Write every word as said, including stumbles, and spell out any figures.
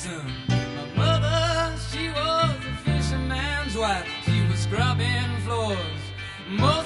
Jackson. My mother, she was a fisherman's wife. She was scrubbing floors. Most